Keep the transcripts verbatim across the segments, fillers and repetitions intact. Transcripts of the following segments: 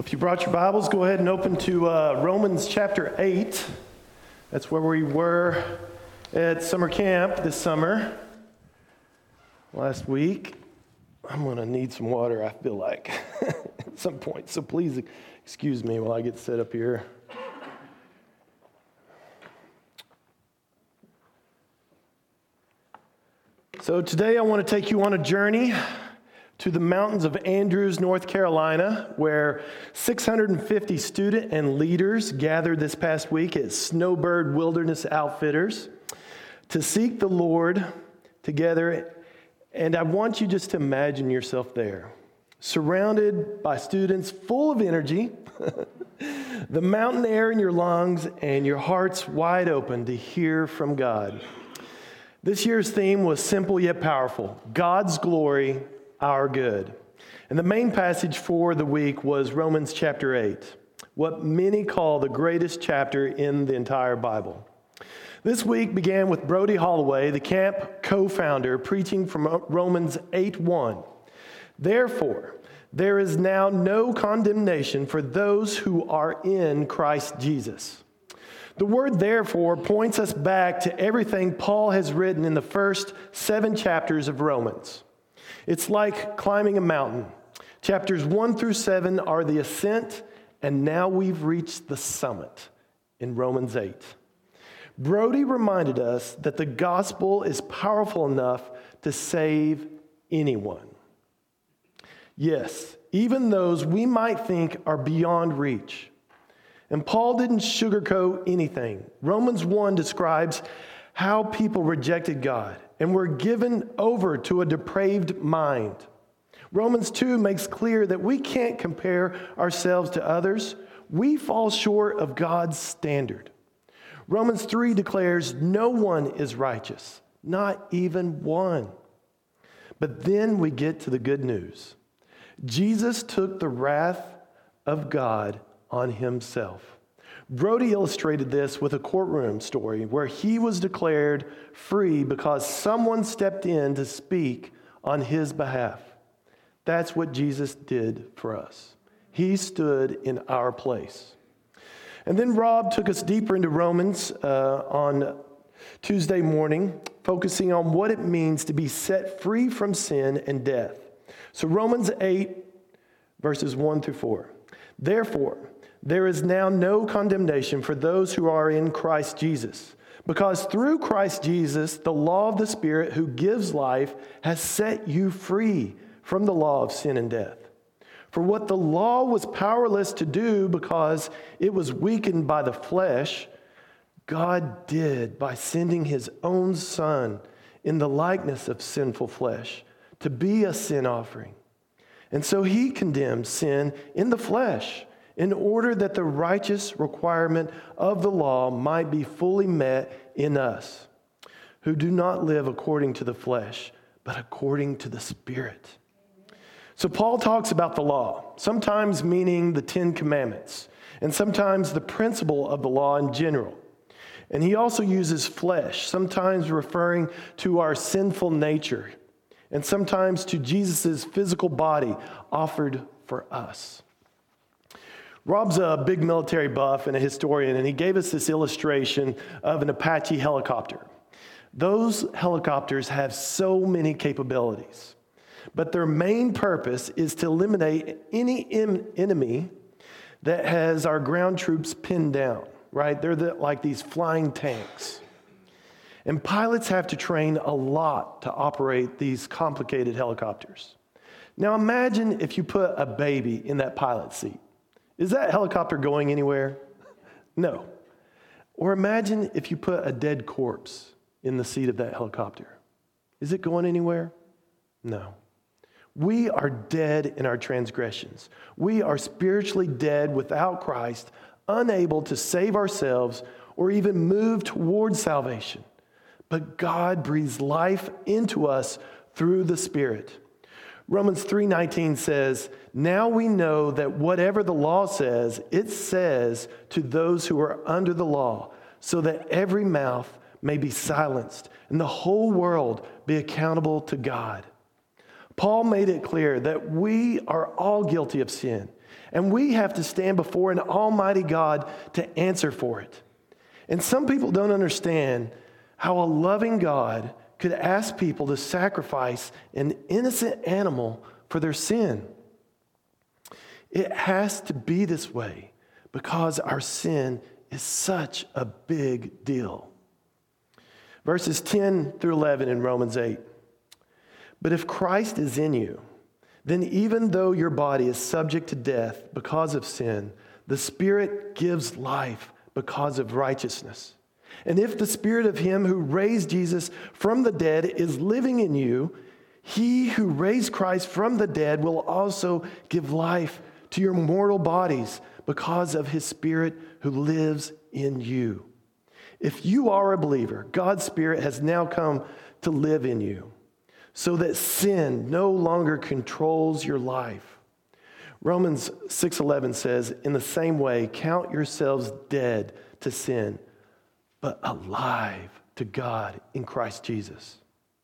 If you brought your Bibles, go ahead and open to uh, Romans chapter eight. That's where we were at summer camp this summer, last week. I'm going to need some water, I feel like, at some point. So please excuse me while I get set up here. So today I want to take you on a journey to the mountains of Andrews, North Carolina, where six hundred fifty student and leaders gathered this past week at Snowbird Wilderness Outfitters to seek the Lord together. And I want you just to imagine yourself there, surrounded by students full of energy, the mountain air in your lungs, and your hearts wide open to hear from God. This year's theme was simple yet powerful: God's glory, our good. And the main passage for the week was Romans chapter eight, what many call the greatest chapter in the entire Bible. This week began with Brody Holloway, the camp co-founder, preaching from Romans eight one. Therefore, there is now no condemnation for those who are in Christ Jesus. The word therefore points us back to everything Paul has written in the first seven chapters of Romans. It's like climbing a mountain. Chapters one through seven are the ascent, and now we've reached the summit in Romans eight. Brody reminded us that the gospel is powerful enough to save anyone. Yes, even those we might think are beyond reach. And Paul didn't sugarcoat anything. Romans one describes how people rejected God and were given over to a depraved mind. Romans two makes clear that we can't compare ourselves to others. We fall short of God's standard. Romans three declares no one is righteous, not even one. But then we get to the good news. Jesus took the wrath of God on himself. Brody illustrated this with a courtroom story where he was declared free because someone stepped in to speak on his behalf. That's what Jesus did for us. He stood in our place. And then Rob took us deeper into Romans uh, on Tuesday morning, focusing on what it means to be set free from sin and death. So Romans eight, verses one through four. Therefore, there is now no condemnation for those who are in Christ Jesus, because through Christ Jesus, the law of the Spirit who gives life has set you free from the law of sin and death. For what the law was powerless to do because it was weakened by the flesh, God did by sending his own Son in the likeness of sinful flesh to be a sin offering. And so he condemned sin in the flesh, in order that the righteous requirement of the law might be fully met in us, who do not live according to the flesh, but according to the Spirit. So Paul talks about the law, sometimes meaning the Ten Commandments, and sometimes the principle of the law in general. And he also uses flesh, sometimes referring to our sinful nature, and sometimes to Jesus' physical body offered for us. Rob's a big military buff and a historian, and he gave us this illustration of an Apache helicopter. Those helicopters have so many capabilities, but their main purpose is to eliminate any enemy that has our ground troops pinned down, right? They're the, like these flying tanks. And pilots have to train a lot to operate these complicated helicopters. Now imagine if you put a baby in that pilot seat. Is that helicopter going anywhere? No. Or imagine if you put a dead corpse in the seat of that helicopter. Is it going anywhere? No. We are dead in our transgressions. We are spiritually dead without Christ, unable to save ourselves or even move towards salvation. But God breathes life into us through the Spirit. Romans three nineteen says, now we know that whatever the law says, it says to those who are under the law, so that every mouth may be silenced and the whole world be accountable to God. Paul made it clear that we are all guilty of sin And we have to stand before an almighty God to answer for it. And some people don't understand how a loving God could ask people to sacrifice an innocent animal for their sin. It has to be this way because our sin is such a big deal. Verses ten through eleven in Romans eight. But if Christ is in you, then even though your body is subject to death because of sin, the Spirit gives life because of righteousness. And if the Spirit of him who raised Jesus from the dead is living in you, he who raised Christ from the dead will also give life to your mortal bodies because of his Spirit who lives in you. If you are a believer, God's Spirit has now come to live in you, so that sin no longer controls your life. Romans six eleven says, in the same way, count yourselves dead to sin, but alive to God in Christ Jesus.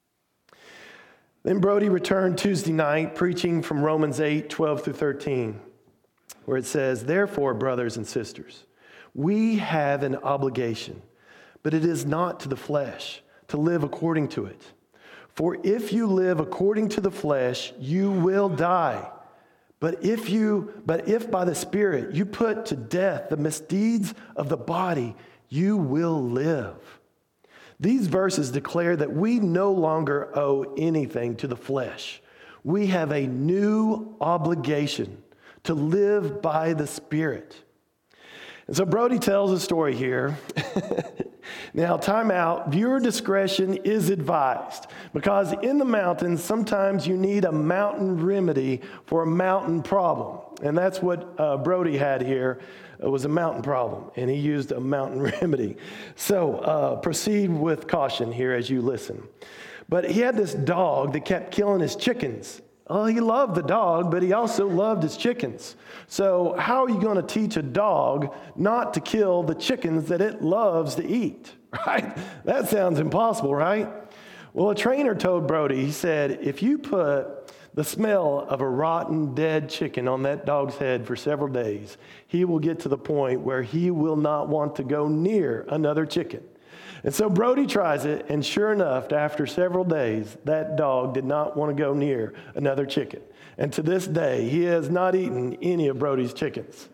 Then Brody returned Tuesday night preaching from Romans eight twelve through thirteen, where it says, therefore, brothers and sisters, we have an obligation, but it is not to the flesh, to live according to it. For if you live according to the flesh, you will die. But if you, but if by the Spirit you put to death the misdeeds of the body, you will live. These verses declare that we no longer owe anything to the flesh. We have a new obligation to live by the Spirit. And so Brody tells a story here. Now, time out. Viewer discretion is advised because in the mountains, sometimes you need a mountain remedy for a mountain problem. And that's what uh, Brody had here. It was a mountain problem, and he used a mountain remedy. So uh, proceed with caution here as you listen. But he had this dog that kept killing his chickens. Well, he loved the dog, but he also loved his chickens. So how are you going to teach a dog not to kill the chickens that it loves to eat, right? That sounds impossible, right? Well, a trainer told Brody, he said, if you put the smell of a rotten, dead chicken on that dog's head for several days, he will get to the point where he will not want to go near another chicken. And so Brody tries it, and sure enough, after several days, that dog did not want to go near another chicken. And to this day, he has not eaten any of Brody's chickens.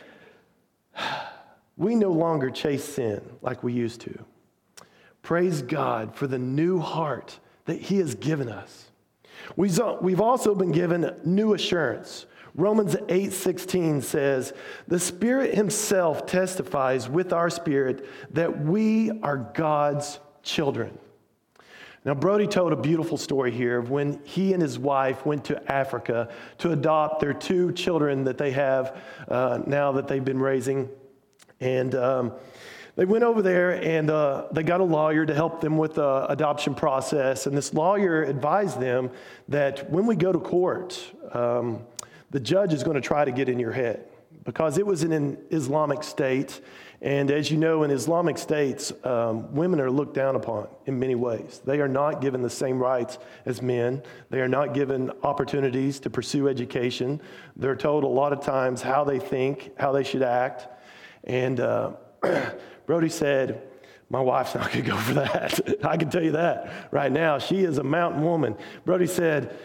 We no longer chase sin like we used to. Praise God for the new heart that he has given us. We've also been given new assurance. Romans eight sixteen says, the Spirit himself testifies with our spirit that we are God's children. Now, Brody told a beautiful story here of when he and his wife went to Africa to adopt their two children that they have uh, now that they've been raising. And um, they went over there and uh, they got a lawyer to help them with the adoption process. And this lawyer advised them that when we go to court, um, the judge is going to try to get in your head because it was in an Islamic state. And as you know, in Islamic states, um, women are looked down upon in many ways. They are not given the same rights as men. They are not given opportunities to pursue education. They're told a lot of times how they think, how they should act. And uh, Brody said, my wife's not going to go for that. I can tell you that right now. She is a mountain woman. Brody said,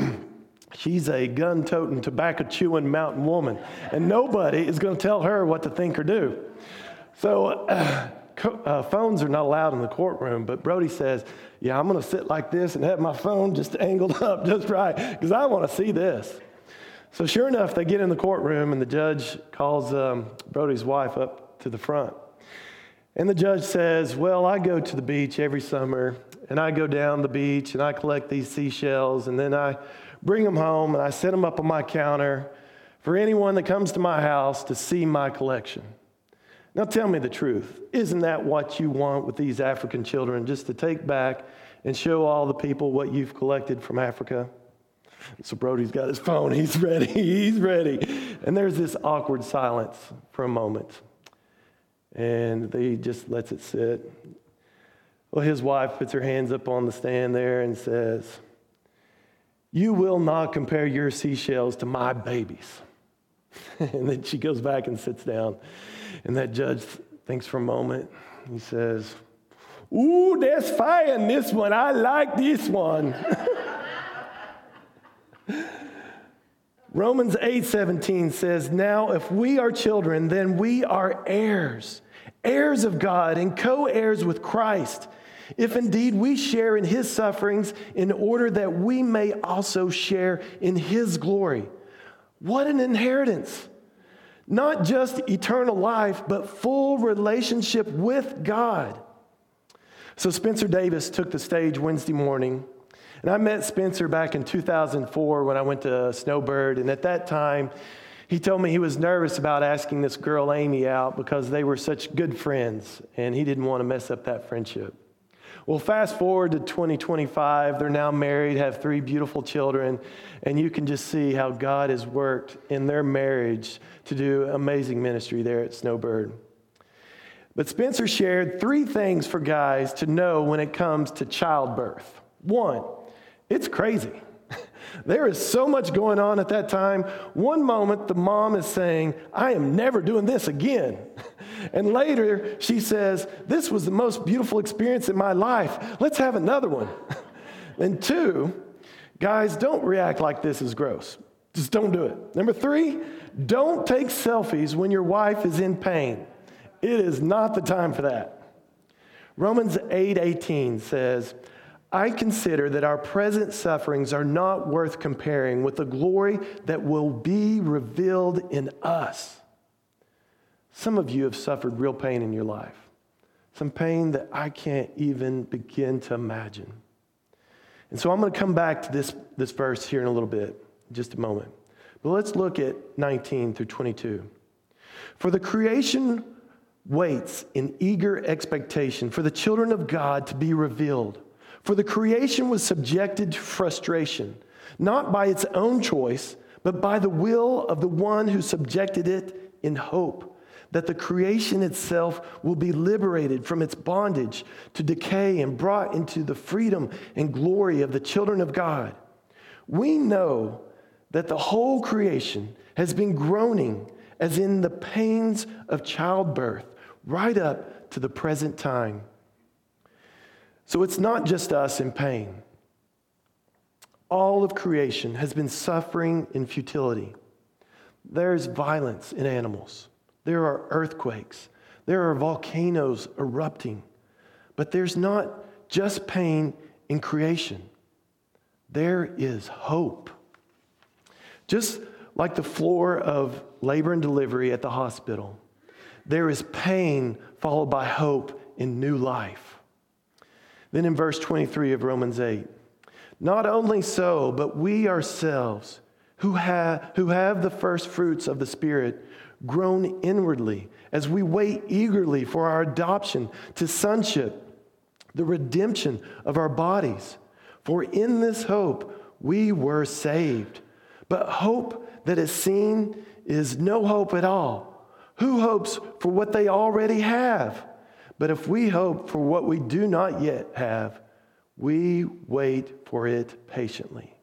she's a gun-toting, tobacco-chewing mountain woman, and nobody is going to tell her what to think or do. So uh, co- uh, phones are not allowed in the courtroom, but Brody says, yeah, I'm going to sit like this and have my phone just angled up just right because I want to see this. So sure enough, they get in the courtroom, and the judge calls um, Brody's wife up to the front. And the judge says, well, I go to the beach every summer, and I go down the beach, and I collect these seashells, and then I bring them home, and I set them up on my counter for anyone that comes to my house to see my collection. Now tell me the truth. Isn't that what you want with these African children, just to take back and show all the people what you've collected from Africa? So Brody's got his phone. He's ready. He's ready. And there's this awkward silence for a moment. And he just lets it sit. Well, his wife puts her hands up on the stand there and says, you will not compare your seashells to my babies. And then she goes back and sits down. And that judge thinks for a moment. He says, ooh, there's fire in this one. I like this one. Romans eight seventeen says, now if we are children, then we are heirs, heirs of God and co-heirs with Christ, if indeed we share in his sufferings in order that we may also share in his glory. What an inheritance. Not just eternal life, but full relationship with God. So Spencer Davis took the stage Wednesday morning. And I met Spencer back in two thousand four when I went to Snowbird. And at that time, he told me he was nervous about asking this girl, Amy, out because they were such good friends. And he didn't want to mess up that friendship. Well, fast forward to twenty twenty-five. They're now married, have three beautiful children. And you can just see how God has worked in their marriage to do amazing ministry there at Snowbird. But Spencer shared three things for guys to know when it comes to childbirth. One, it's crazy. There is so much going on at that time. One moment, the mom is saying, I am never doing this again. And later, she says, this was the most beautiful experience in my life. Let's have another one. And two, guys, don't react like this is gross. Just don't do it. Number three, don't take selfies when your wife is in pain. It is not the time for that. Romans eight eighteen says, I consider that our present sufferings are not worth comparing with the glory that will be revealed in us. Some of you have suffered real pain in your life. Some pain that I can't even begin to imagine. And so I'm going to come back to this, this verse here in a little bit, in just a moment. But let's look at nineteen through twenty-two. For the creation waits in eager expectation for the children of God to be revealed. For the creation was subjected to frustration, not by its own choice, but by the will of the one who subjected it, in hope that the creation itself will be liberated from its bondage to decay and brought into the freedom and glory of the children of God. We know that the whole creation has been groaning as in the pains of childbirth right up to the present time. So it's not just us in pain. All of creation has been suffering in futility. There's violence in animals. There are earthquakes. There are volcanoes erupting. But there's not just pain in creation. There is hope. Just like the floor of labor and delivery at the hospital, there is pain followed by hope in new life. Then in verse twenty-three of Romans eight, not only so, but we ourselves who have, who have the first fruits of the Spirit groan inwardly as we wait eagerly for our adoption to sonship, the redemption of our bodies. For in this hope we were saved. But hope that is seen is no hope at all. Who hopes for what they already have? But if we hope for what we do not yet have, we wait for it patiently.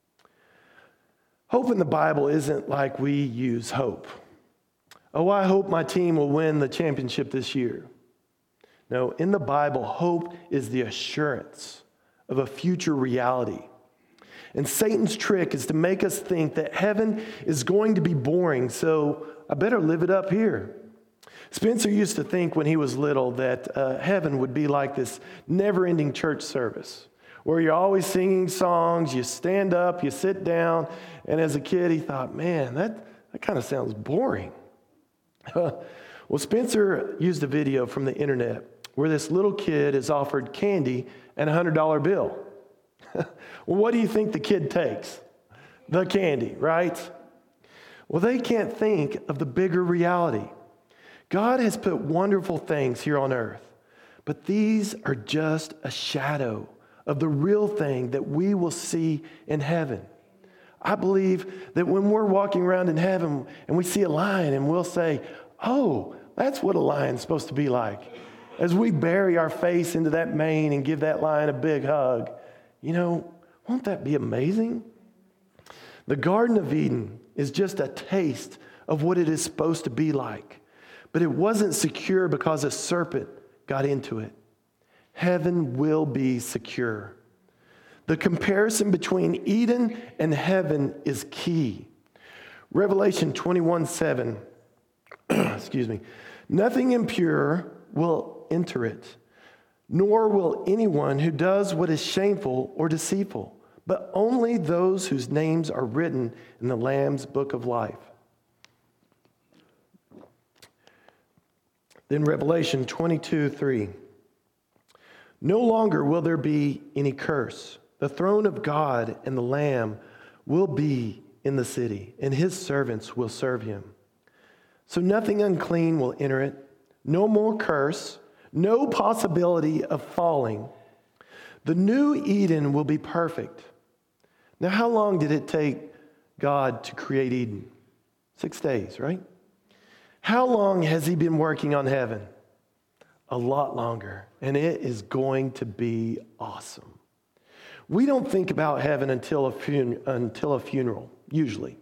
Hope in the Bible isn't like we use hope. Oh, I hope my team will win the championship this year. No, in the Bible, hope is the assurance of a future reality. And Satan's trick is to make us think that heaven is going to be boring, so I better live it up here. Spencer used to think when he was little that uh, heaven would be like this never-ending church service where you're always singing songs, you stand up, you sit down, and as a kid he thought, man, that, that kind of sounds boring. Well, Spencer used a video from the internet where this little kid is offered candy and a one hundred dollar bill. Well, what do you think the kid takes? The candy, right? Well, they can't think of the bigger reality. God has put wonderful things here on earth, but these are just a shadow of the real thing that we will see in heaven. I believe that when we're walking around in heaven and we see a lion and we'll say, oh, that's what a lion's supposed to be like. As we bury our face into that mane and give that lion a big hug, you know, won't that be amazing? The Garden of Eden is just a taste of what it is supposed to be like. But it wasn't secure because a serpent got into it. Heaven will be secure. The comparison between Eden and heaven is key. Revelation twenty-one seven, excuse me, nothing impure will enter it, nor will anyone who does what is shameful or deceitful, but only those whose names are written in the Lamb's book of life. Then Revelation twenty-two three, no longer will there be any curse. The throne of God and the Lamb will be in the city, and his servants will serve him. So nothing unclean will enter it, no more curse, no possibility of falling. The new Eden will be perfect. Now, how long did it take God to create Eden? Six days, right? How long has he been working on heaven? A lot longer, and it is going to be awesome. We don't think about heaven until a, fun- until a funeral, usually.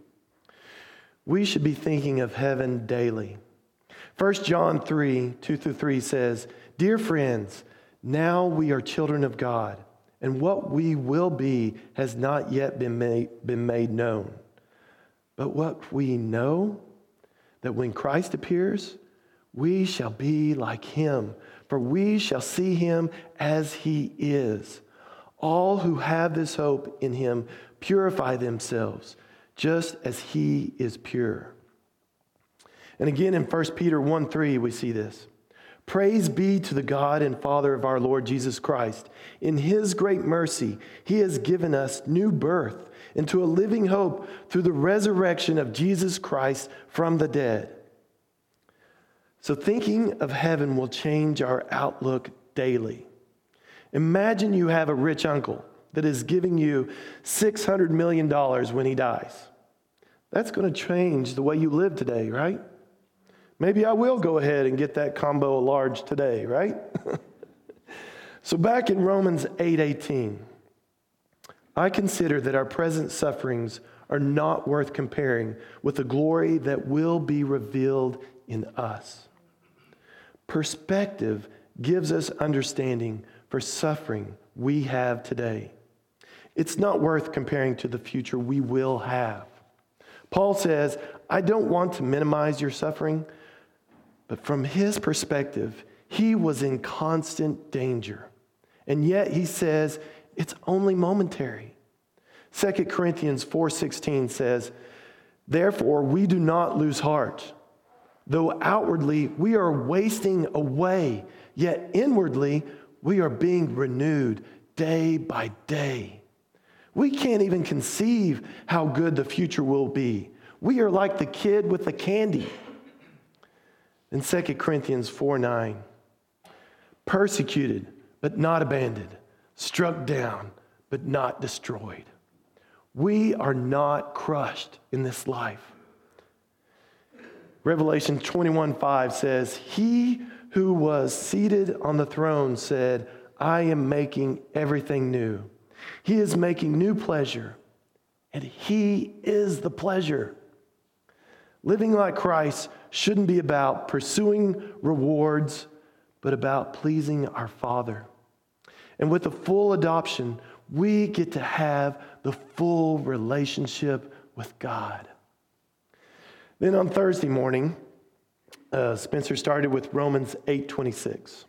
We should be thinking of heaven daily. First John three, two through three says, dear friends, now we are children of God, and what we will be has not yet been made, been made known. But what we know, that when Christ appears, we shall be like him, for we shall see him as he is. All who have this hope in him purify themselves, just as he is pure. And again in First Peter one three, we see this. Praise be to the God and Father of our Lord Jesus Christ. In his great mercy, he has given us new birth into a living hope through the resurrection of Jesus Christ from the dead. So thinking of heaven will change our outlook daily. Imagine you have a rich uncle that is giving you six hundred million dollars when he dies. That's going to change the way you live today, right? Maybe I will go ahead and get that combo large today, right? So back in Romans eight eighteen, I consider that our present sufferings are not worth comparing with the glory that will be revealed in us. Perspective gives us understanding for suffering we have today. It's not worth comparing to the future we will have. Paul says, I don't want to minimize your suffering, but from his perspective, he was in constant danger. And yet he says, it's only momentary. Second Corinthians four sixteen says, therefore we do not lose heart. Though outwardly we are wasting away, yet inwardly we are being renewed day by day. We can't even conceive how good the future will be. We are like the kid with the candy. In Second Corinthians four nine, persecuted but not abandoned, struck down but not destroyed. We are not crushed in this life. Revelation twenty-one five says, he who was seated on the throne said, I am making everything new. He is making new pleasure, and he is the pleasure. Living like Christ shouldn't be about pursuing rewards, but about pleasing our Father. And with the full adoption, we get to have the full relationship with God. Then on Thursday morning, uh, Spencer started with Romans eight twenty-six.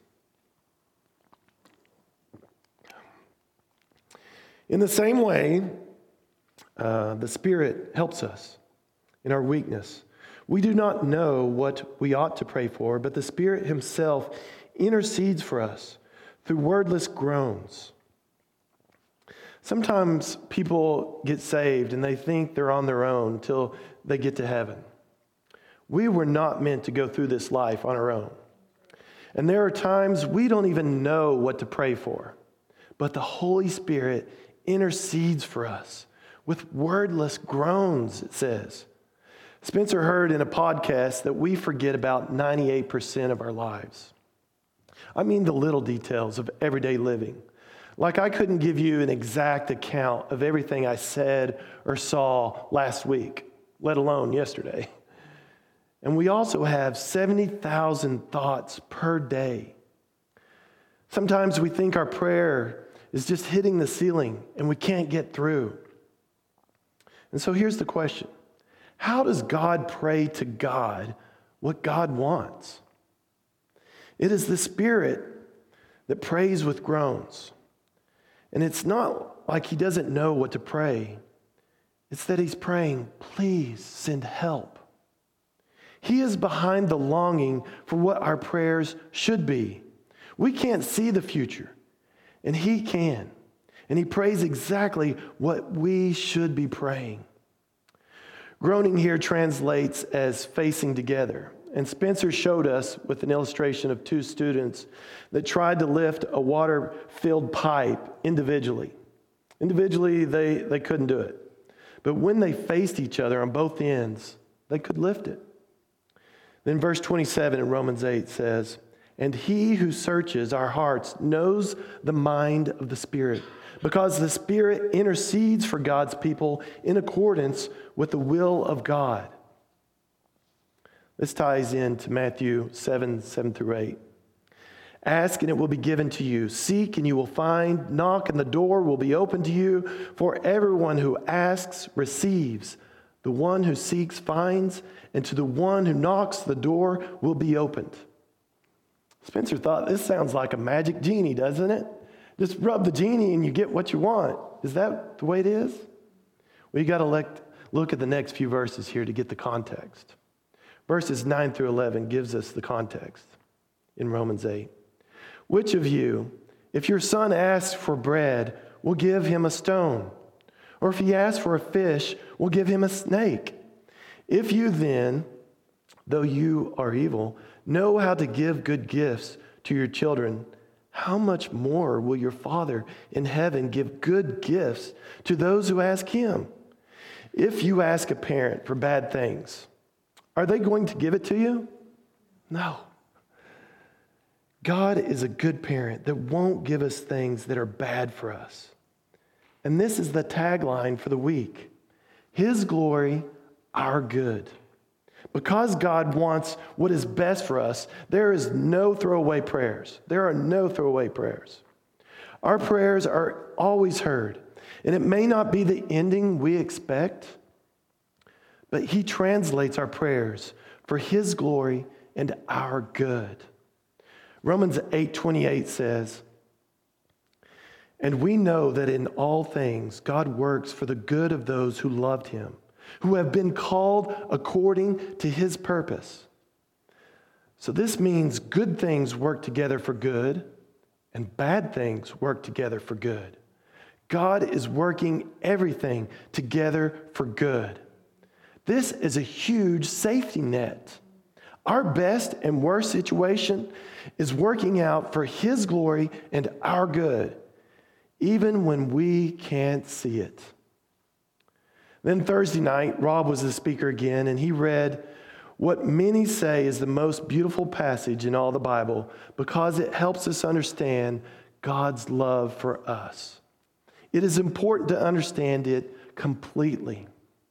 In the same way, uh, the Spirit helps us in our weakness. We do not know what we ought to pray for, but the Spirit himself intercedes for us through wordless groans. Sometimes people get saved and they think they're on their own until they get to heaven. We were not meant to go through this life on our own. And there are times we don't even know what to pray for, but the Holy Spirit intercedes for us with wordless groans, it says. Spencer heard in a podcast that we forget about ninety-eight percent of our lives. I mean the little details of everyday living. Like I couldn't give you an exact account of everything I said or saw last week, let alone yesterday. And we also have seventy thousand thoughts per day. Sometimes we think our prayer is just hitting the ceiling and we can't get through. And so here's the question. How does God pray to God what God wants? It is the Spirit that prays with groans. And it's not like he doesn't know what to pray. It's that he's praying, please send help. He is behind the longing for what our prayers should be. We can't see the future, and he can. And he prays exactly what we should be praying. Groaning here translates as facing together. And Spencer showed us with an illustration of two students that tried to lift a water-filled pipe individually. Individually, they, they couldn't do it. But when they faced each other on both ends, they could lift it. Then verse twenty-seven in Romans eight says, "And he who searches our hearts knows the mind of the Spirit, because the Spirit intercedes for God's people in accordance with the will of God." This ties into Matthew seven, seven through eight. "Ask and it will be given to you. Seek and you will find. Knock and the door will be opened to you. For everyone who asks receives. The one who seeks finds. And to the one who knocks, the door will be opened." Spencer thought, this sounds like a magic genie, doesn't it? Just rub the genie and you get what you want. Is that the way it is? Well, you got to look at the next few verses here to get the context. Verses nine through eleven gives us the context in Romans eight. "Which of you, if your son asks for bread, will give him a stone? Or if he asks for a fish, will give him a snake? If you then, though you are evil, know how to give good gifts to your children, how much more will your Father in heaven give good gifts to those who ask him? If you ask a parent for bad things, are they going to give it to you? No. God is a good parent that won't give us things that are bad for us. And this is the tagline for the week. His glory, our good. Because God wants what is best for us, there is no throwaway prayers. There are no throwaway prayers. Our prayers are always heard, and it may not be the ending we expect, but he translates our prayers for his glory and our good. Romans eight twenty-eight says, "And we know that in all things God works for the good of those who loved him, who have been called according to his purpose." So this means good things work together for good and bad things work together for good. God is working everything together for good. This is a huge safety net. Our best and worst situation is working out for his glory and our good, even when we can't see it. Then Thursday night, Rob was the speaker again, and he read what many say is the most beautiful passage in all the Bible because it helps us understand God's love for us. It is important to understand it completely.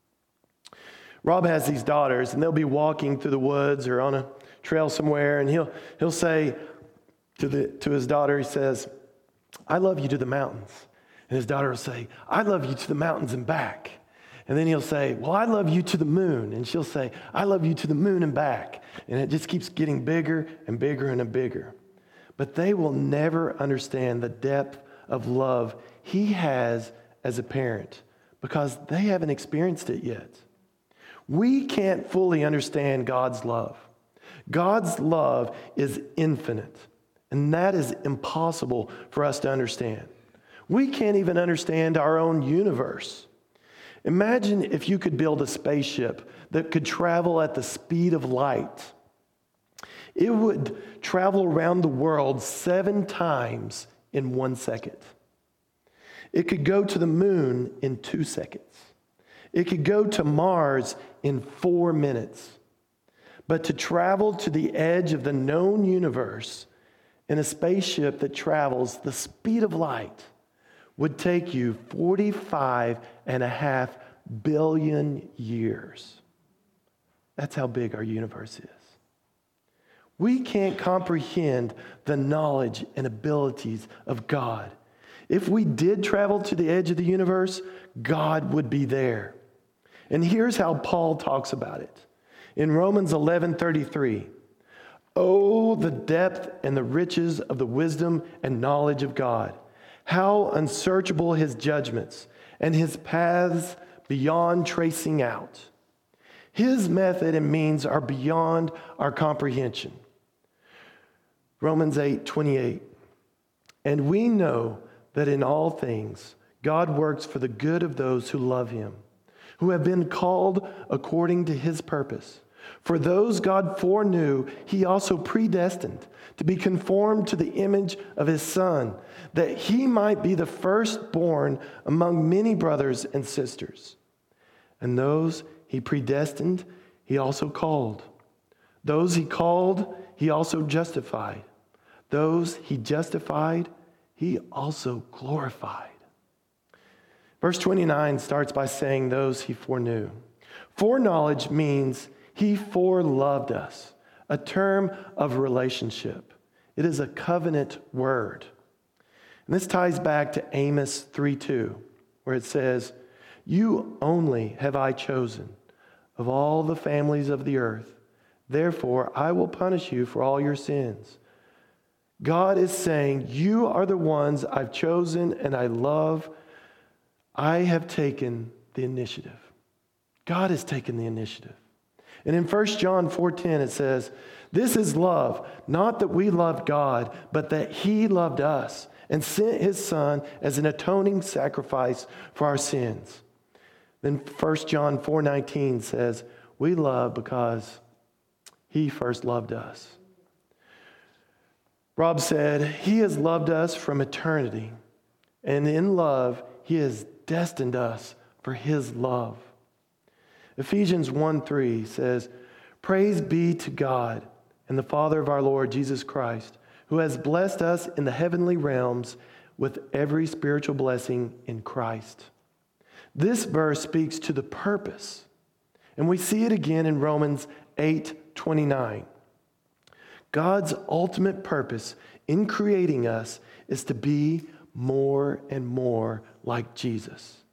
Rob has these daughters, and they'll be walking through the woods or on a trail somewhere, and he'll he'll say to the to his daughter, he says, "I love you to the mountains." And his daughter will say, "I love you to the mountains and back." And then he'll say, "Well, I love you to the moon." And she'll say, "I love you to the moon and back." And it just keeps getting bigger and bigger and bigger. But they will never understand the depth of love he has as a parent because they haven't experienced it yet. We can't fully understand God's love. God's love is infinite, and that is impossible for us to understand. We can't even understand our own universe. Imagine if you could build a spaceship that could travel at the speed of light. It would travel around the world seven times in one second. It could go to the moon in two seconds. It could go to Mars in four minutes. But to travel to the edge of the known universe in a spaceship that travels the speed of light would take you forty-five and a half billion years. That's how big our universe is. We can't comprehend the knowledge and abilities of God. If we did travel to the edge of the universe, God would be there. And here's how Paul talks about it. In Romans eleven thirty-three, "Oh, the depth and the riches of the wisdom and knowledge of God. How unsearchable his judgments and his paths beyond tracing out. His method and means are beyond our comprehension." Romans eight twenty-eight, "And we know that in all things God works for the good of those who love him, who have been called according to his purpose. For those God foreknew, he also predestined to be conformed to the image of his Son, that he might be the firstborn among many brothers and sisters. And those he predestined, he also called. Those he called, he also justified. Those he justified, he also glorified." Verse twenty-nine starts by saying those he foreknew. Foreknowledge means he foreloved us, a term of relationship. It is a covenant word. And this ties back to Amos three two, where it says, "You only have I chosen of all the families of the earth. Therefore, I will punish you for all your sins." God is saying, you are the ones I've chosen and I love. I have taken the initiative. God has taken the initiative. And in First John four ten, it says, "This is love, not that we loved God, but that he loved us and sent his Son as an atoning sacrifice for our sins." Then First John four nineteen says, "We love because he first loved us." Rob said, "He has loved us from eternity, and in love, he has destined us for his love." Ephesians one three says, "Praise be to God and the Father of our Lord Jesus Christ, who has blessed us in the heavenly realms with every spiritual blessing in Christ." This verse speaks to the purpose, and we see it again in Romans eight twenty-nine. God's ultimate purpose in creating us is to be more and more like Jesus.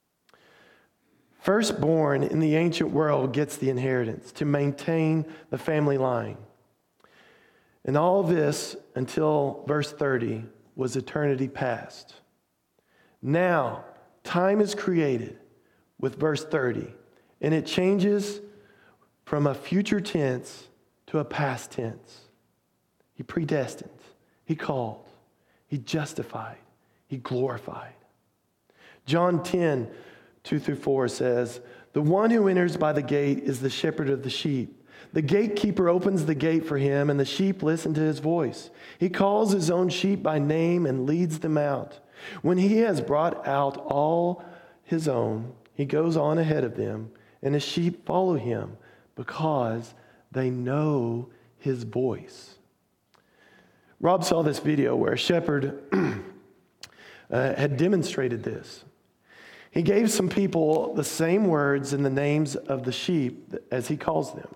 Firstborn in the ancient world gets the inheritance to maintain the family line. And all this until verse thirty was eternity past. Now, time is created with verse thirty, and it changes from a future tense to a past tense. He predestined, he called, he justified, he glorified. John ten, two through four says, "The one who enters by the gate is the shepherd of the sheep. The gatekeeper opens the gate for him, and the sheep listen to his voice. He calls his own sheep by name and leads them out. When he has brought out all his own, he goes on ahead of them, and the sheep follow him because they know his voice." Rob saw this video where a shepherd uh, had demonstrated this. He gave some people the same words and the names of the sheep as he calls them.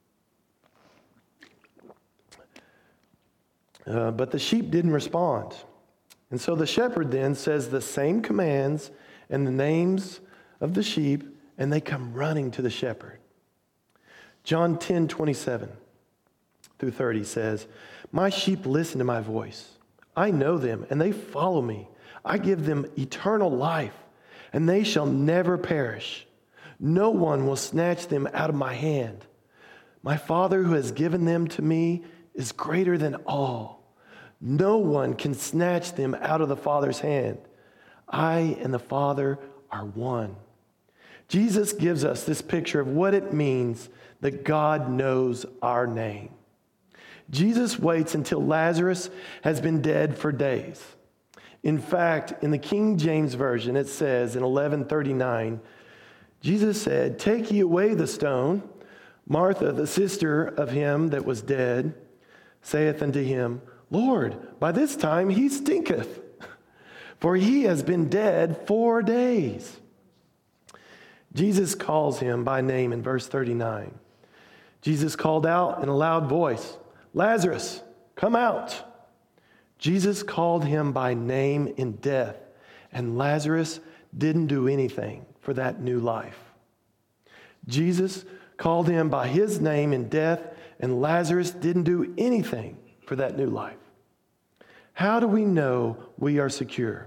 Uh, but the sheep didn't respond. And so the shepherd then says the same commands and the names of the sheep, and they come running to the shepherd. John ten twenty-seven through thirty says, "My sheep listen to my voice. I know them, and they follow me. I give them eternal life, and they shall never perish. No one will snatch them out of my hand. My Father who has given them to me is greater than all. No one can snatch them out of the Father's hand. I and the Father are one." Jesus gives us this picture of what it means that God knows our name. Jesus waits until Lazarus has been dead for days. In fact, in the King James Version, it says in eleven thirty-nine, Jesus said, "Take ye away the stone. Martha, the sister of him that was dead, saith unto him, Lord, by this time he stinketh, for he has been dead four days." Jesus calls him by name in verse thirty-nine. Jesus called out in a loud voice, "Lazarus, come out." Jesus called him by name in death, and Lazarus didn't do anything for that new life. Jesus called him by his name in death, and Lazarus didn't do anything for that new life. How do we know we are secure?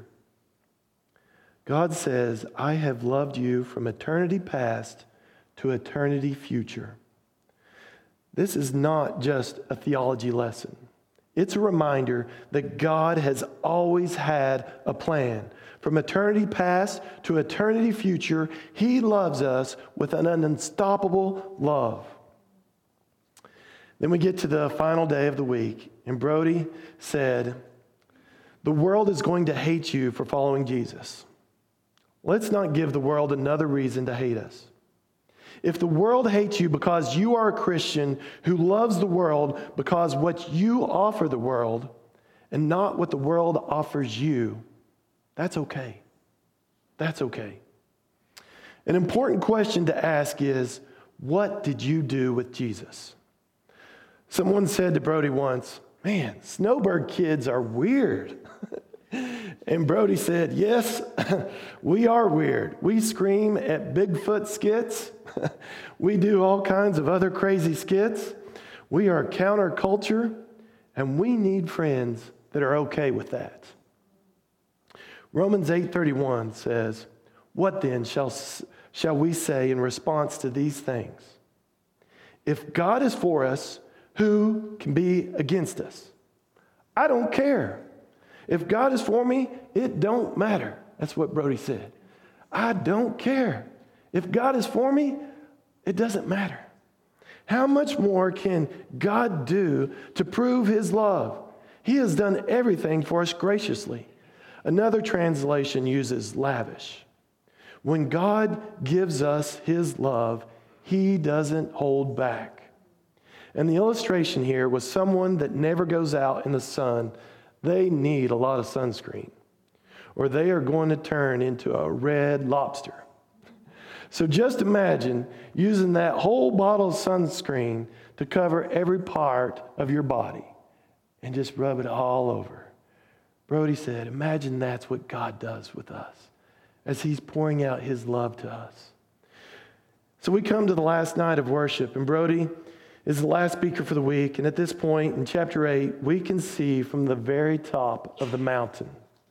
God says, "I have loved you from eternity past to eternity future." This is not just a theology lesson. It's a reminder that God has always had a plan. From eternity past to eternity future, He loves us with an unstoppable love. Then we get to the final day of the week, and Brody said, "The world is going to hate you for following Jesus." Let's not give the world another reason to hate us. If the world hates you because you are a Christian who loves the world because what you offer the world and not what the world offers you, that's okay. That's okay. An important question to ask is, what did you do with Jesus? Someone said to Brody once, "Man, Snowbird kids are weird." And Brody said, "Yes, we are weird. We scream at Bigfoot skits. We do all kinds of other crazy skits. We are counterculture, and we need friends that are okay with that." Romans eight thirty-one says, "What then shall, shall we say in response to these things? If God is for us, who can be against us? I don't care. If God is for me, it don't matter." That's what Brody said. I don't care. If God is for me, it doesn't matter. How much more can God do to prove His love? He has done everything for us graciously. Another translation uses lavish. When God gives us His love, He doesn't hold back. And the illustration here was someone that never goes out in the sun. They need a lot of sunscreen, or they are going to turn into a red lobster. So just imagine using that whole bottle of sunscreen to cover every part of your body and just rub it all over. Brody said, imagine that's what God does with us as He's pouring out His love to us. So we come to the last night of worship, and Brody is the last speaker for the week. And at this point in chapter eight, we can see from the very top of the mountain.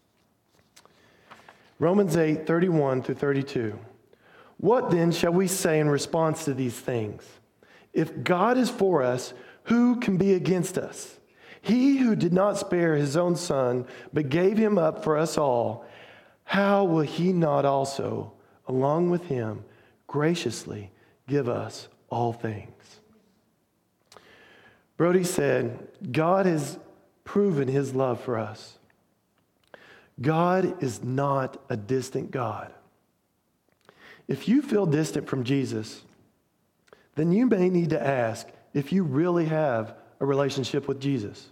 Romans eight, thirty-one through thirty-two. What then shall we say in response to these things? If God is for us, who can be against us? He who did not spare His own Son, but gave Him up for us all, how will He not also, along with Him, graciously give us all things? Brody said, God has proven His love for us. God is not a distant God. If you feel distant from Jesus, then you may need to ask if you really have a relationship with Jesus.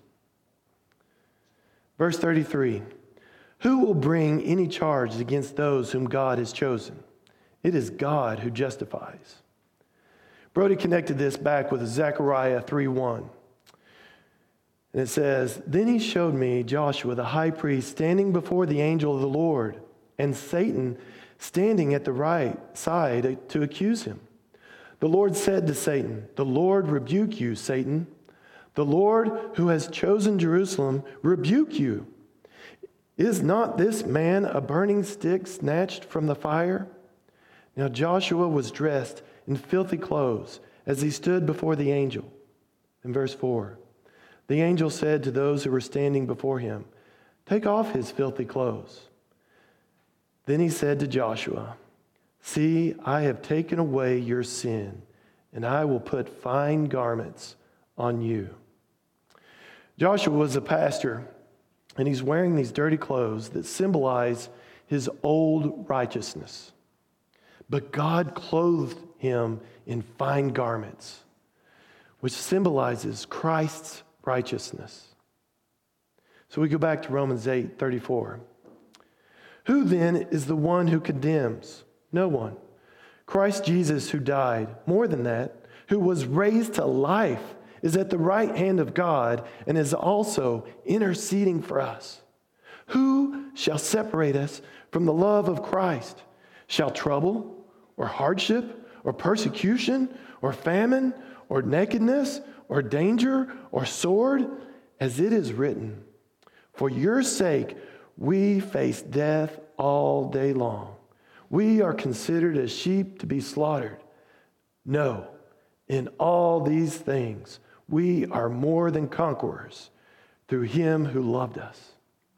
Verse thirty-three, who will bring any charge against those whom God has chosen? It is God who justifies. Brody connected this back with Zechariah three one. And it says, then He showed me Joshua the high priest standing before the angel of the Lord, and Satan standing at the right side to accuse him. The Lord said to Satan, the Lord rebuke you, Satan. The Lord who has chosen Jerusalem rebuke you. Is not this man a burning stick snatched from the fire? Now Joshua was dressed in filthy clothes as he stood before the angel. In verse four, the angel said to those who were standing before him, take off his filthy clothes. Then he said to Joshua, see, I have taken away your sin, and I will put fine garments on you. Joshua was a pastor, and he's wearing these dirty clothes that symbolize his old righteousness. But God clothed him in fine garments, which symbolizes Christ's righteousness. So we go back to Romans eight thirty-four. Who then is the one who condemns? No one. Christ Jesus who died, more than that, who was raised to life, is at the right hand of God and is also interceding for us. Who shall separate us from the love of Christ? Shall trouble or hardship or persecution or famine or nakedness or danger or sword? As it is written, for your sake we face death all day long. We are considered as sheep to be slaughtered. No, in all these things we are more than conquerors through him who loved us.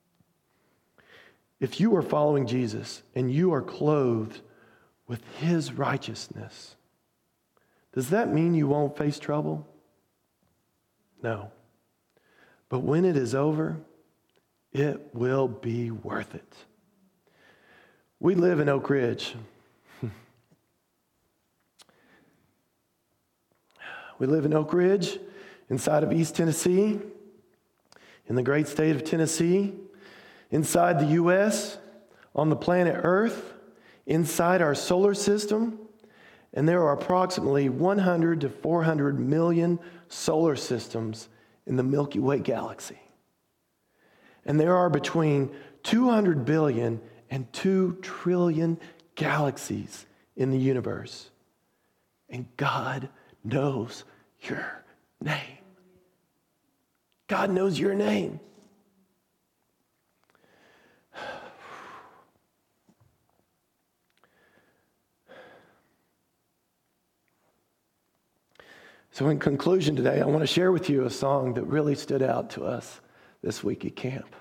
If you are following Jesus and you are clothed with his righteousness, does that mean you won't face trouble? No. But when it is over, it will be worth it. We live in Oak Ridge. We live in Oak Ridge, inside of East Tennessee, in the great state of Tennessee, inside the U S, on the planet Earth, inside our solar system, and there are approximately one hundred to four hundred million solar systems in the Milky Way galaxy. And there are between two hundred billion and two trillion galaxies in the universe. And God knows your name. God knows your name. So in conclusion today, I want to share with you a song that really stood out to us this week at camp.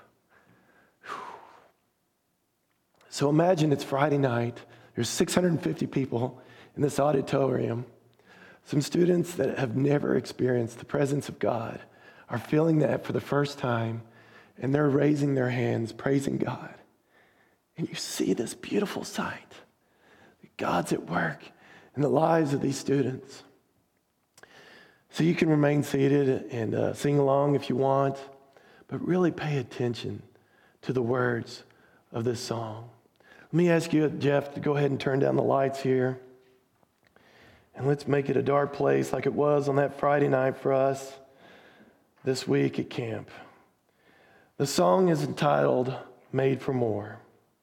So imagine it's Friday night. There's six hundred fifty people in this auditorium. Some students that have never experienced the presence of God are feeling that for the first time, and they're raising their hands, praising God. And you see this beautiful sight. God's at work in the lives of these students. So you can remain seated and uh, sing along if you want, but really pay attention to the words of this song. Let me ask you, Jeff, to go ahead and turn down the lights here. And let's make it a dark place like it was on that Friday night for us this week at camp. The song is entitled, Made for More.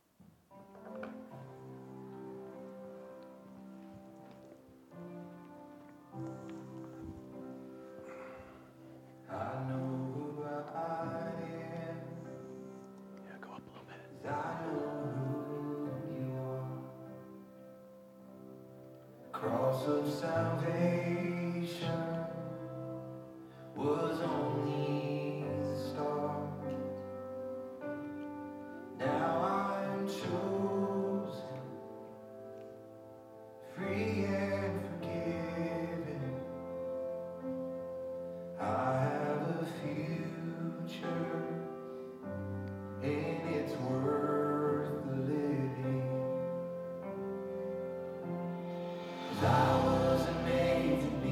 Of salvation was only the start. Now I'm chosen, free and forgiven. I have a future, and it's worth the living. 'Cause I wasn't made to be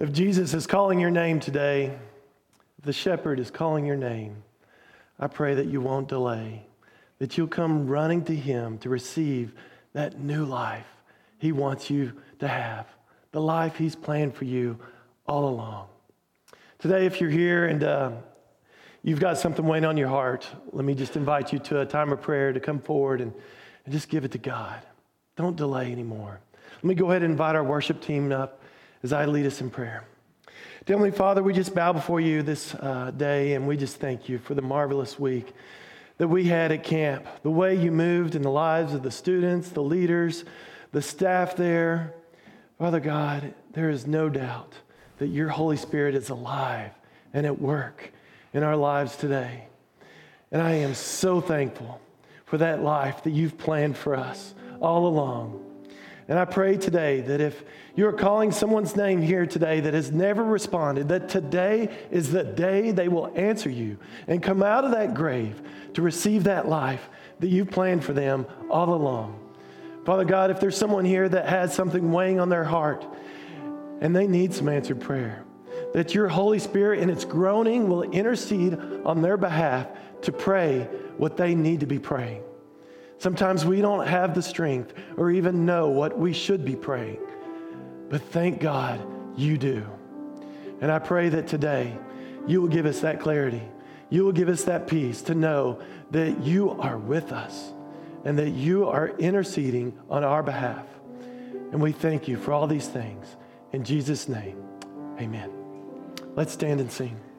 If Jesus is calling your name today, if the shepherd is calling your name, I pray that you won't delay, that you'll come running to him to receive that new life he wants you to have, the life he's planned for you all along. Today, if you're here and uh, you've got something weighing on your heart, let me just invite you to a time of prayer to come forward and, and just give it to God. Don't delay anymore. Let me go ahead and invite our worship team up as I lead us in prayer. Dear Heavenly Father, we just bow before you this uh, day, and we just thank you for the marvelous week that we had at camp, the way you moved in the lives of the students, the leaders, the staff there. Father God, there is no doubt that your Holy Spirit is alive and at work in our lives today. And I am so thankful for that life that you've planned for us all along. And I pray today that if you're calling someone's name here today that has never responded, that today is the day they will answer you and come out of that grave to receive that life that you've planned for them all along. Father God, if there's someone here that has something weighing on their heart and they need some answered prayer, that your Holy Spirit in its groaning will intercede on their behalf to pray what they need to be praying. Sometimes we don't have the strength or even know what we should be praying, but thank God you do. And I pray that today you will give us that clarity. You will give us that peace to know that you are with us and that you are interceding on our behalf. And we thank you for all these things. In Jesus' name, amen. Let's stand and sing.